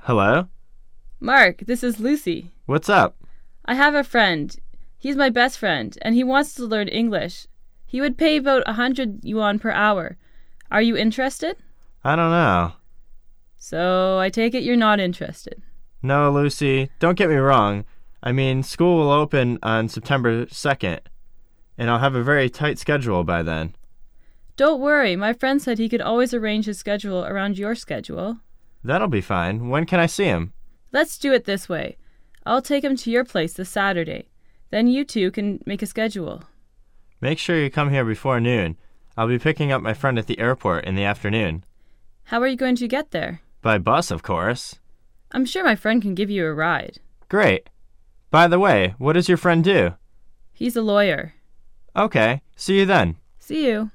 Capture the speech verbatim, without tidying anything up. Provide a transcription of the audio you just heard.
Hello? Mark, this is Lucy. What's up? I have a friend. He's my best friend, and he wants to learn English. He would pay about a hundred yuan per hour. Are you interested? I don't know. So I take it you're not interested. No, Lucy, don't get me wrong. I mean, school will open on September second, and I'll have a very tight schedule by then. Don't worry, my friend said he could always arrange his schedule around your schedule. That'll be fine. When can I see him? Let's do it this way. I'll take him to your place this Saturday. Then you two can make a schedule. Make sure you come here before noon. I'll be picking up my friend at the airport in the afternoon. How are you going to get there? By bus, of course. I'm sure my friend can give you a ride. Great. By the way, what does your friend do? He's a lawyer. Okay, see you then. See you.